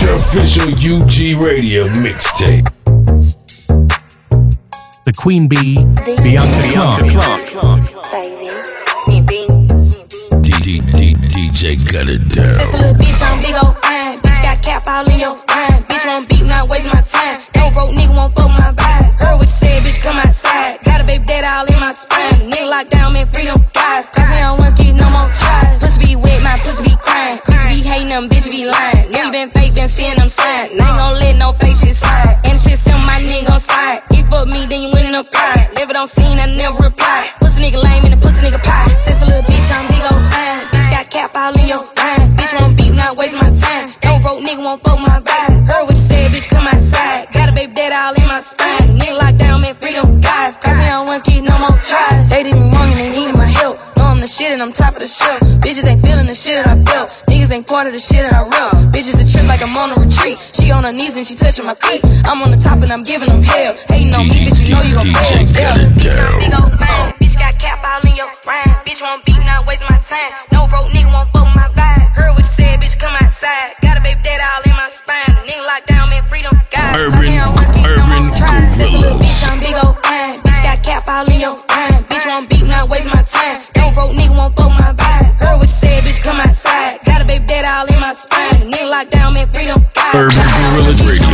The official UG Radio mixtape. The Queen Bee, Bianca Clark. DJ got it down. That's a little bitch, I'm big old fine. Bitch got cap all in your mind. Bitch won't beat, not waste my time. Don't broke nigga won't fuck my vibe. Heard what you said, bitch, come outside. Got a baby daddy all in my spine. Nigga locked down, man, freedom guys. Cause me on one skid, no more tries. Pussy be wet, my pussy be crying. Bitch be hating them, bitch be lying. Know you been fake, been seeing them signs. Ain't gon' let no fake shit slide. And the shit send my nigga on slide. If fuck me, then you winning a pride. Live it on scene, I never reply. Pussy nigga lame and the pussy nigga pie. Since a little bitch, I'm big old fine. Bitch got cap all in your mind. Bitch won't beat, not waste my time. Don't broke nigga won't fuck my vibe. Heard what you said, bitch, come outside. Got a baby daddy all in my spine. Nigga locked down, man, freedom guys. Cause me on one skid, no more tries. They did me wrong and they needed my help. Know I'm the shit and I'm top of the shelf. Bitches ain't feeling the shit that I felt. Niggas ain't part of the shit that I rep. Bitches a trip like I'm on a retreat. She on her knees and she touching my feet. I'm on the top and I'm giving them hell. Hating on me, bitch, you know you gon' fail. Bitch, I'm big old fine. Bitch got cap all in your rhyme. Bitch won't beat, not waste my time. No broke nigga won't fuck my vibe. Heard what you said, bitch, come outside. Got a baby daddy all in my spine. Nigga locked down, man, freedom guys. Urban Gorilla. This a little bitch, I'm big old fine. Bitch got cap all in your rhyme. Bitch won't beat, not waste my time. Don't broke nigga won't fuck my vibe. Heard what you said, bitch, come outside. Got a baby daddy all in my spine. Nigga locked down, man, freedom guys. Urban Gorilla Radio.